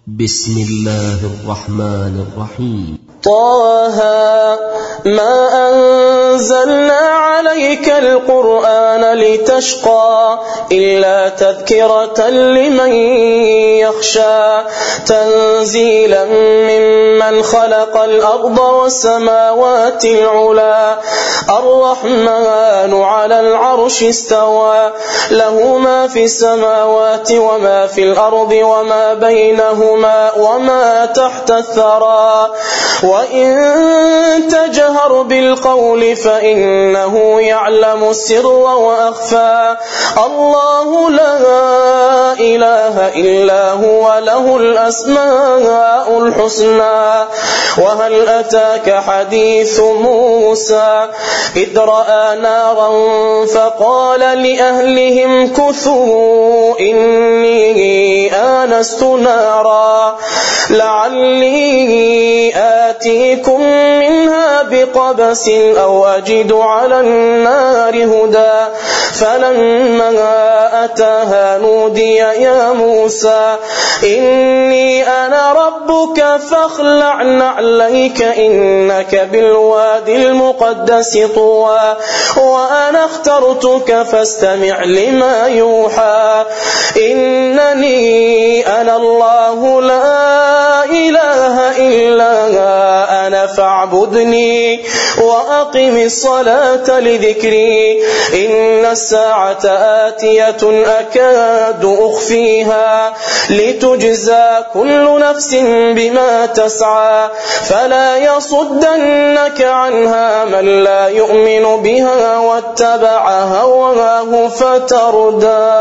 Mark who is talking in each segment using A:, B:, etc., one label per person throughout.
A: بسم الله الرحمن الرحيم.
B: طه ما أنزلنا عليك القرآن لتشقى إلا تذكرة لمن يخشى تنزيلا ممن خلق الأرض والسماوات العلى الرحمن على العرش استوى له ما في السماوات وما في الأرض وما بينهما وما تحت الثرى وإن تجهر بالقول فإنه يعلم السر وأخفى الله لا إله إلا هو له الأسماء الحسنى وهل أتاك حديث موسى إذ رأى نارا فقال لأهلهم كثوا إني آنست نارا لعلي آتيكم منها بقبس أو أجد على النار هدى فلما أتاها نودي يا موسى إني أنا ربك فاخلع نعليك إنك بالوادي المقدس طوى وأنا اخترتك فاستمع لما يوحى إنني أنا الله لا إله إلا أنا فاعبدني وأقم الصلاة لذكري إن الساعة آتية أكاد أخفيها لتجزى كل نفس بما تسعى فلا يصدنك عنها من لا يؤمن بها واتبع هواه فتردى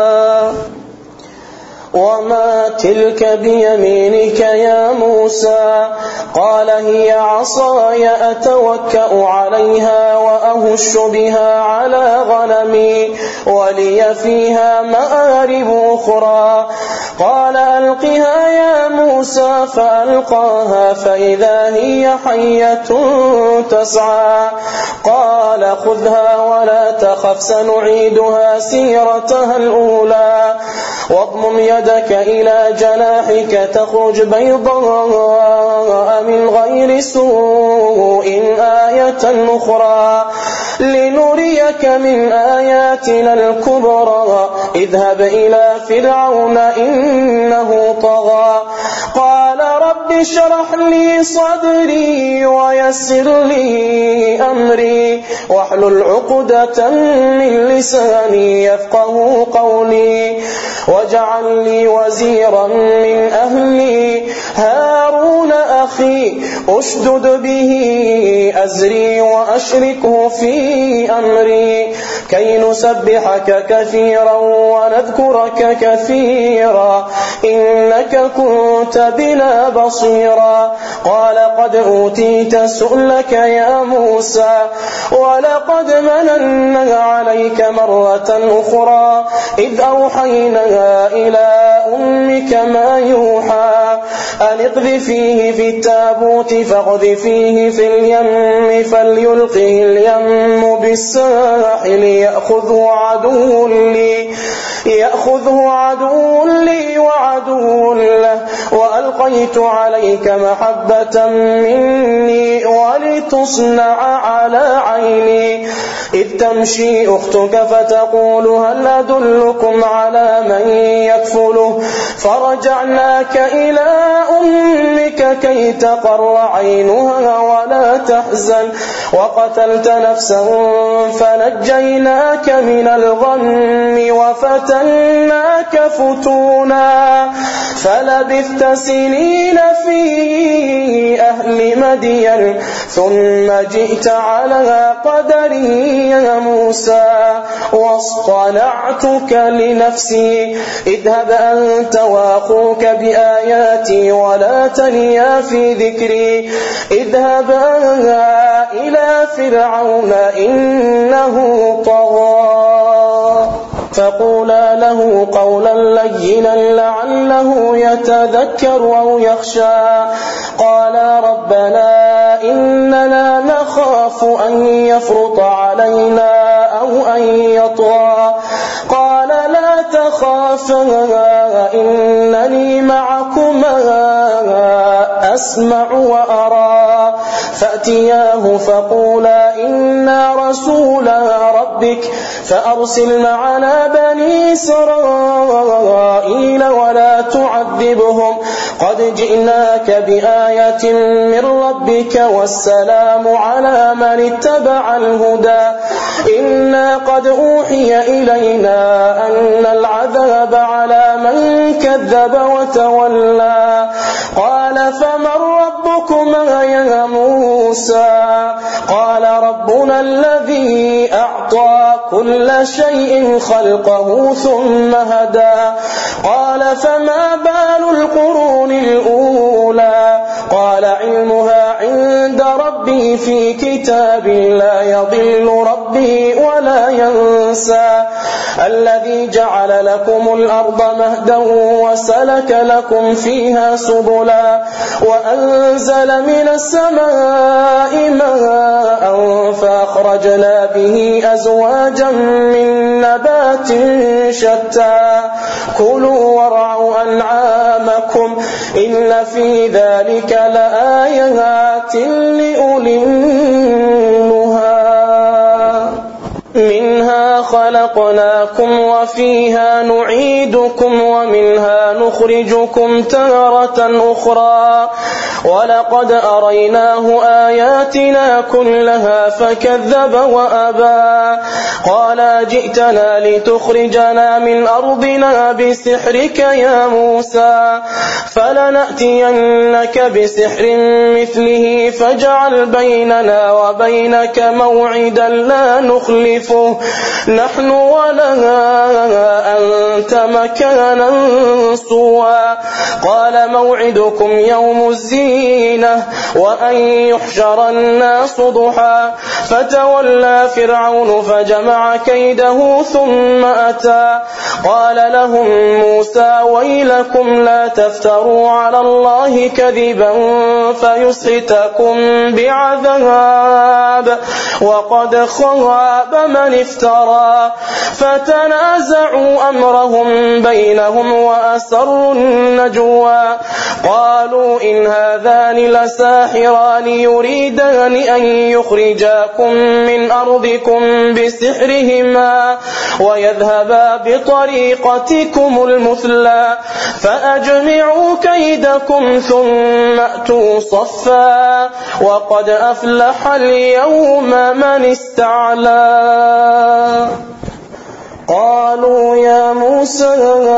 B: وما تلك بيمينك يا موسى قال هي عصاي أتوكأ عليها وأهش بها على غنمي ولي فيها مآرب أخرى قال ألقها يا موسى فألقاها فإذا هي حية تسعى قال خذها ولا تخف سنعيدها سيرتها الأولى واضمم يدك إلى جناحك تخرج بيضاء من غير سوء آية أخرى لنريك من آياتنا الكبرى اذهب إلى فرعون إنه طغى قال رب اشرح لي صدري ويسر لي أمري واحلل عقدة من لساني يفقه قولي واجعل لي وزيرا من أهلي هارون أخي أشدد به أزري وأشركه في أمري كي نسبحك كثيرا ونذكرك كثيرا إنك كنت بنا بصيرا قال قد أوتيت سؤلك يا موسى ولقد مننا عليك مرة أخرى إذ أوحينا إلى أمك ما يوحى أن اقذفيه في التابوت فاقذفيه في اليم فليلقه اليم بالساحل يأخذه عدو لي وعدو له وألقيت عليك محبة مني ولتصنع على عيني إذ تمشي أختك فتقول هل أدلكم على من يكفله فرجعناك إلى أمك كي تقر عينها ولا تحزن وقتلت نفسا فنجيناك من الغم وفتناك فتونا فلبثت سنين في أهل مدين ثم جئت على قدري يا موسى واصطنعتك لنفسي اذهب أنت وأخوك بآياتي ولا تنيا في ذكري اذهبا إلى فرعون إنه طغى فقولا له قولا لينا لعله يتذكر أو يخشى قالا ربنا إننا نخاف أن يفرط علينا أو أن يطغى قال لا تخافا إنني معكما أسمع وأرى فأتياه فقولا إنا رسولا ربك فأرسل معنا بني إسرائيل ولا تعذبهم قد جئناك بآية من ربك والسلام على من اتبع الهدى إنا قد أوحي إلينا أن العذاب على من كذب وتولى قال فمن ربكما يا موسى قال ربنا الذي أعطى كل شيء خلقه ثم هدى قال فما بال القرون الأولى قال علمها عند ربي في كتاب لا يضل ربي ولا ينسى الذي جعل لكم الأرض مهدا وسلك لكم فيها سبلا وأنزل من السماء ماء فأخرجنا به أزواجا من نبات شتى كلوا وارعوا أنعامكم إن في ذلك لآيات لأولي النهى منها خلقناكم وفيها نعيدكم ومنها نخرجكم تارة أخرى ولقد أريناه آياتنا كلها فكذب وأبى قال جئتنا لتخرجنا من أرضنا بسحرك يا موسى فلنأتينك بسحر مثله فاجعل بيننا وبينك موعدا لا نخلفه نحن ولا أنت مكانا سوى قال موعدكم يوم الزينة وأن يحشر الناس ضحى فتولى فرعون فجمع كيده ثم أتى قال لهم موسى ويلكم لا تفتروا على الله كذبا فيسحتكم بعذاب وقد خاب من افترى فتنازعوا أمرهم بينهم وأسروا النجوى قالوا إن هذان لساحران يريدان أن يخرجاكم من أرضكم بسحرهما ويذهبا بطريقتكم المثلى فأجمعوا كيدكم ثم أتوا صفا وقد أفلح اليوم من استعلى قالوا يا موسى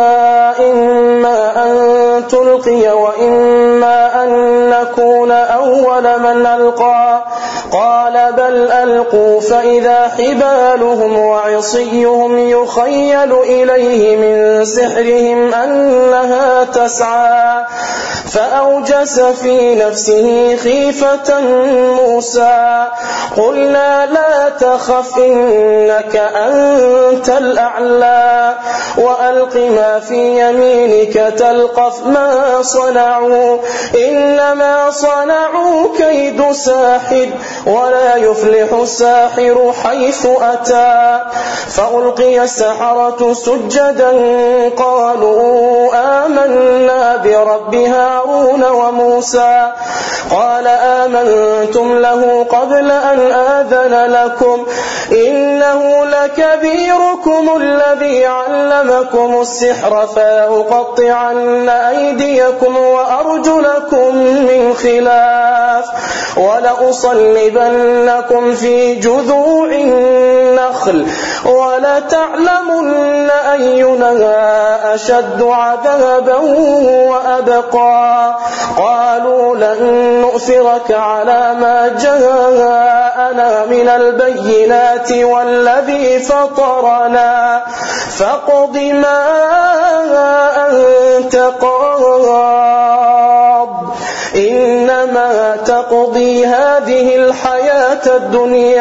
B: إما أن تلقي وإما أن نكون أول من ألقى قال بل ألقوا فإذا حبالهم وعصيهم يخيل إليه من سحرهم أنها تسعى فأوجس في نفسه خيفة موسى قلنا لا تخف إنك أنت الأعلى وألق ما في يمينك تلقف ما صنعوا إنما صنعوا كيد ساحر ولا يفلح الساحر حيث أتى فألقي السحرة سجدا قالوا آمنا برب هارون وموسى قال آمنتم له قبل أن آذن لكم إنه لكبيركم الذي علمكم السحر فلأقطعن أيديكم وأرجلكم من خلاف ولأصلبنكم في جذوع النخل ولتعلمن أينا أشد عذابا وأبقى قالوا لن نؤثرك على ما جاءنا من البينات والذي فطرنا فاقض ما أنت قاض إنما تقضي هذه الحياة الدنيا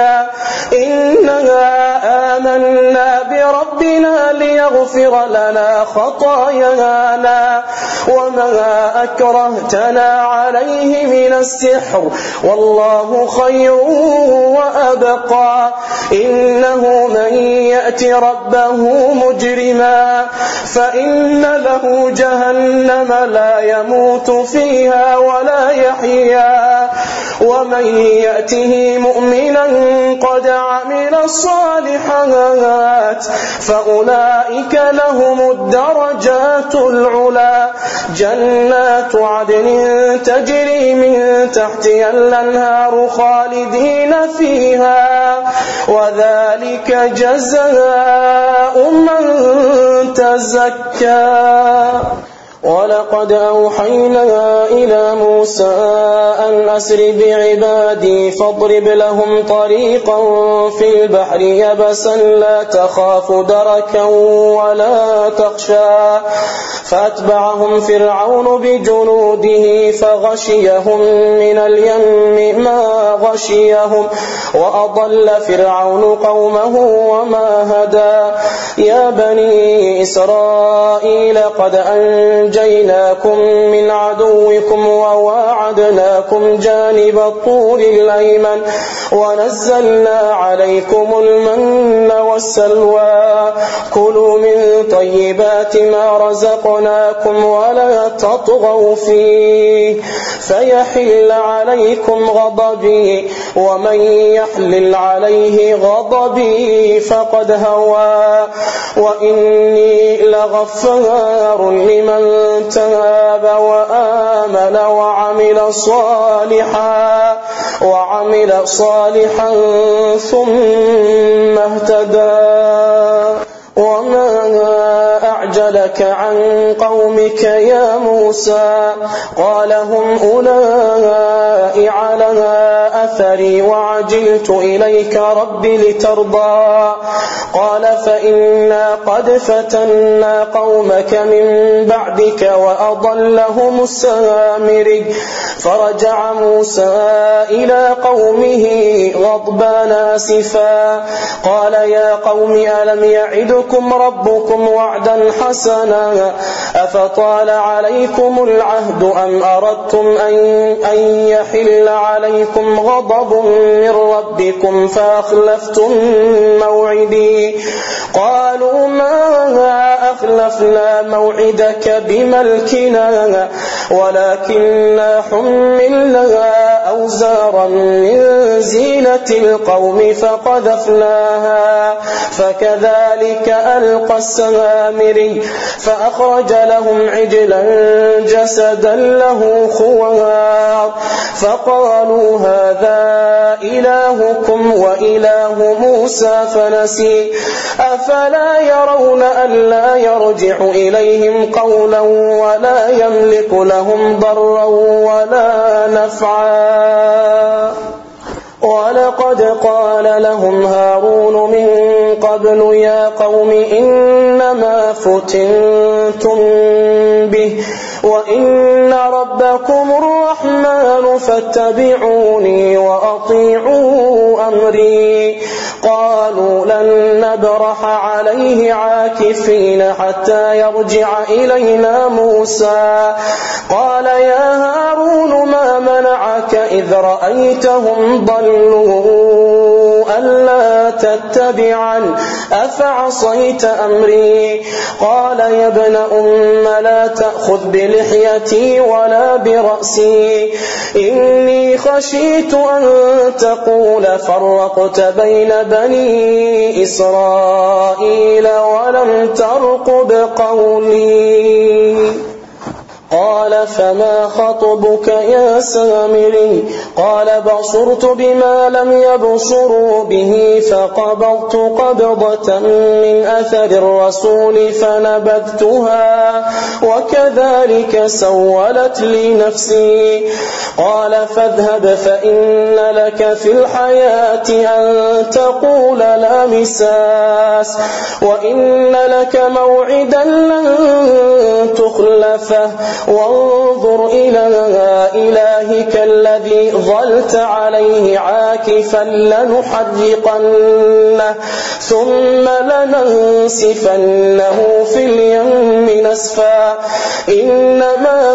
B: إننا آمنا بربنا ليغفر لنا خطايانا وما أكرهتنا عليه من السحر والله خير وأبقى إنه من يأت ربه مجرما فإن له جهنم لا يموت فيها ولا يحيا ومن يأته مؤمنا قد عمل الصالحات فأولئك لهم الدرجات العلى جنات عدن تجري من تحتها الأنهار خالدين فيها وذلك جزاء من تزكى ولقد أوحينا إلى موسى أن أسر بعبادي فاضرب لهم طريقا في البحر يبسا لا تخاف دركا ولا تخشى فأتبعهم فرعون بجنوده فغشيهم من اليم ما غشيهم وأضل فرعون قومه وما هدى يا بني إسرائيل قد أنجيناكم من عدوكم وواعدناكم جانب الطور الأيمن ونزلنا عليكم المن والسلوى كلوا من طيبات ما رزقناكم ولا تطغوا فيه فيحل عليكم غضبي ومن يحلل عليه غضبي فقد هوى وإني لغفار لمن تاب وآمن وعمل صالحا ثم اهتدى وما أعجلك عن قومك يا موسى قال هم أولئك على أثري وعجلت إليك رب لترضى قال فإنا قد فتنا قومك من بعدك وأضلهم السامري فرجع موسى إلى قومه غضبان آسفا قال يا قوم ألم يعدكم ربكم وعدا حسنا أفطال عليكم العهد أم أردتم أن يحل عليكم غضب من ربكم فأخلفتم موعدي قالوا ما أخلفنا موعدك بملكنا ولكننا حملنا أوزارا من زينة القوم فقذفناها فكذلك ألقى السامري فأخرج لهم عجلا جسدا له خوار فقالوا هذا إلهكم وإله موسى فنسي أفلا يرون ألا يرجع إليهم قولا ولا يملك لهم ضرا ولا نفعا ولقد قال لهم هارون من قبل يا قوم إنما فتنتم به وإن ربكم الرحمن فاتبعوني وأطيعوا أمري قالوا لن نبرح عليه عاكفين حتى يرجع إلينا موسى قال يا هارون ما منعك إذ رأيتهم ضلوا ألا تتبعن أفعصيت أمري قال يا ابن أم لا تأخذ بلحيتي ولا برأسي إني خشيت أن تقول فرقت بين بني إسرائيل ولم ترقب قولي قال فما خطبك يا سامري قال بصرت بما لم يبصروا به فقبضت قبضة من أثر الرسول فنبذتها وكذلك سولت لي نفسي قال فاذهب فإن لك في الحياة أن تقول لا مساس وإن لك موعدا لن تخلفه وانظر إلى إلهك الذي ظلت عليه عاكفا لنحرقنه ثم لننسفنه في اليم نسفا إنما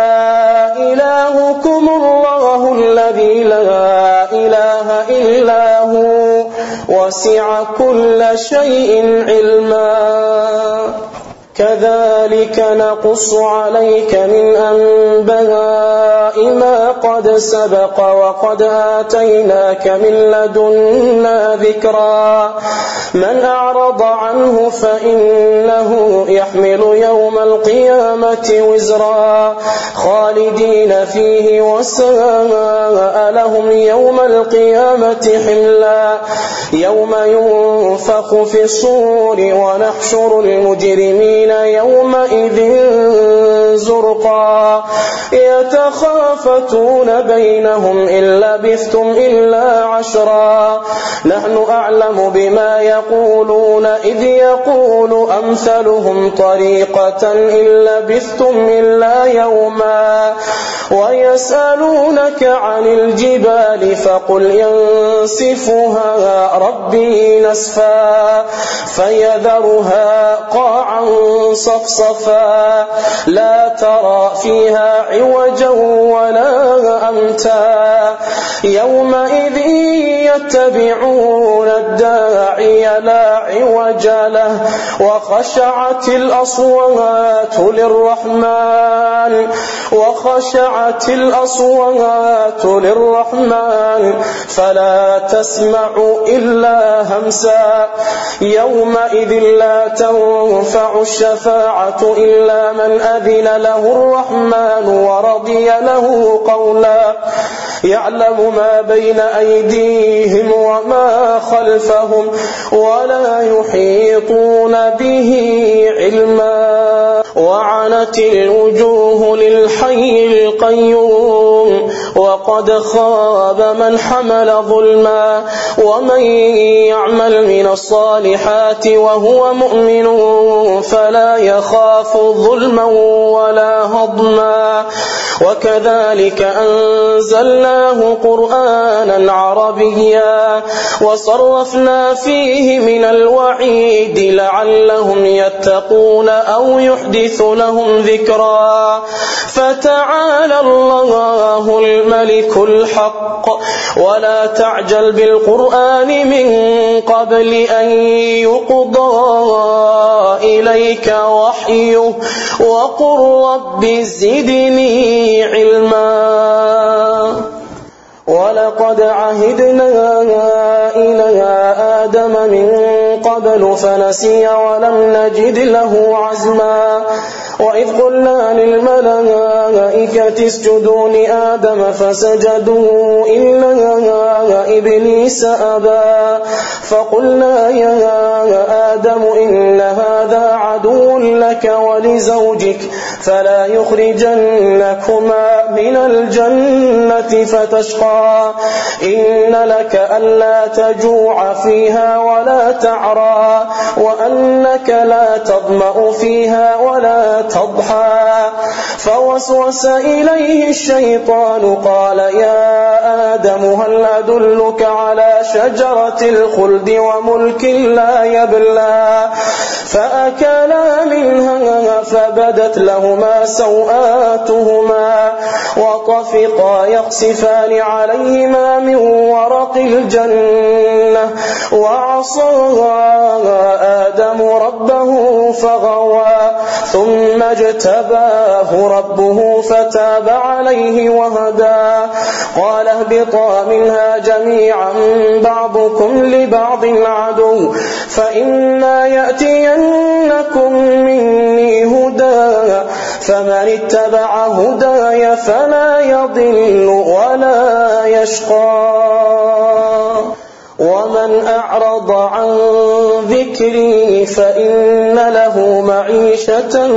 B: إلهكم الله الذي لا إله إلا هو وسع كل شيء علما كذلك نقص عليك من أنباء ما قد سبق وقد آتيناك من لدنا ذكرا من أعرض عنه فإنه يحمل يوم القيامة وزرا خالدين فيه وساء لهم يوم القيامة حملا يوم ينفخ في الصور ونحشر المجرمين يومئذ زرقا يتخافتون بينهم إن لبثتم إلا عشرا نحن أعلم بما يقولون إذ يقول أمثلهم طريقة إن لبثتم إلا يوما ويسألونك عن الجبال فقل ينسفها ربي نسفا فيذرها قاعا صفصفا لا ترى فيها عوجا ولا أمتا يومئذ يتبعون الداعي لا عوج له وخشعت الأصوات للرحمن فلا تسمع إلا همسا يومئذ لا تنفع الشفاعة إلا من أذن له الرحمن ورضي له قولا يعلم ما بين أيديهم وما خلفهم ولا يحيطون به علما وعنت الوجوه للحي القيوم وقد خاب من حمل ظلما ومن يعمل من الصالحات وهو مؤمن فلا يخاف ظلما ولا هضما وكذلك أنزلناه قرآنا عربيا وصرفنا فيه من الوعيد لعلهم يتقون أو يحدث لهم ذكرا فتعالى الله الملك الحق ولا تعجل بالقرآن من قبل أن يقضى إليك وحيه وقل رب زدني علما ولقد عهدنا إلى آدم من قبل فنسي ولم نجد له عزما وإذ قلنا للملائكة اسجدوا لآدم فسجدوا إلا إبليس أبى فقلنا يا آدم إن هذا عدو لك ولزوجك فلا يخرجنكما من الجنة فتشقى إن لك ألا تجوع فيها ولا تعرى وأنك لا تظمأ فيها ولا تضحى فوسوس إليه الشيطان قال يا آدم هل أدلك على شجرة الخلد وملك لا يبلى فأكلا منها فبدت لهما سوآتهما وطفقا يخصفان عليهما من ورق الجنة وعصى آدم ربه فغوى ثم اجتباه ربه فتاب عليه وهدى قال اهبطا منها جميعا بعضكم لبعض عدو فإما يأتينكم مني هدى فمن اتبع هداي فلا يضل ولا يشقى ومن ومن أعرض عن ذكري فإن له معيشة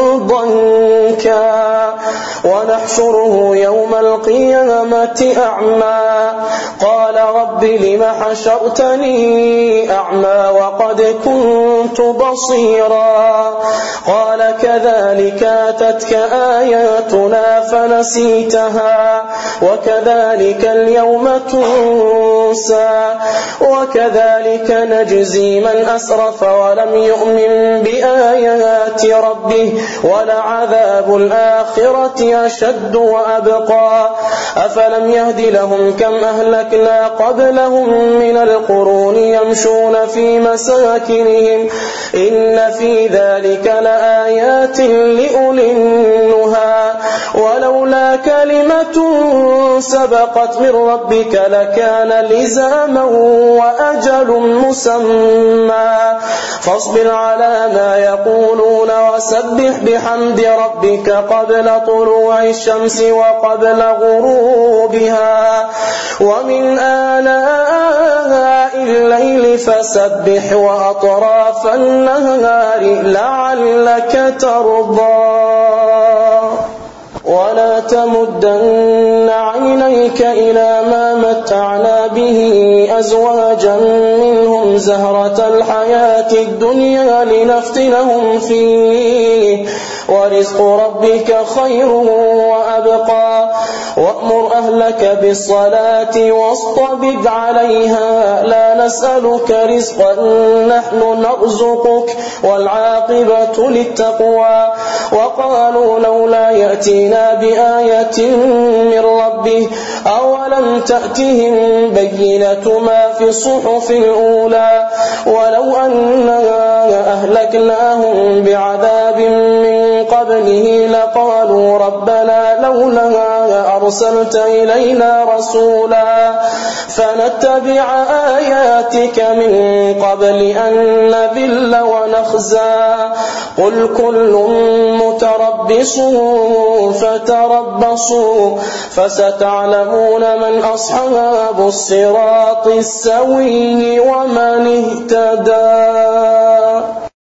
B: ضنكا ونحشره يوم القيامة أعمى قال رب لم حشرتني أعمى وقد كنت بصيرا قال كذلك أتتك آياتنا فنسيتها وكذلك اليوم تنسى وكذلك نجزي من أسرف ولم يؤمن بآيات ربه ولعذاب الآخرة أشد وأبقى أفلم يهد لهم كم أهلكنا قبلهم من القرون يمشون في مساكنهم إن في ذلك لآيات لأولي النهى ولولا كلمة سبقت من ربك لكان لزاما وأجل مسمى فاصبر على ما يقولون وسبح بحمد ربك قبل طلوع الشمس وقبل غروبها ومن آناء الليل فسبح وأطراف النهار لعلك ترضى ولا تمدن عينيك إلى ما متعنا به أزواجا منهم زهرة الحياة الدنيا لنفتنهم فيه ورزق ربك خير وأبقى وأمر أهلك بالصلاة واصطبر عليها لا نسألك رزقا نحن نرزقك والعاقبة للتقوى وقالوا لولا يأتينا بآية من ربه أولم تأتهم بينة ما في الصحف الأولى ولو أننا أهلكناهم بعذاب من قبله لقالوا ربنا لولا أرسلت إلينا رسولا فنتبع آياتك من قبل أن نذل ونخزى قل كل متربص فتربصوا فستعلمون من أصحاب الصراط السوي ومن اهتدى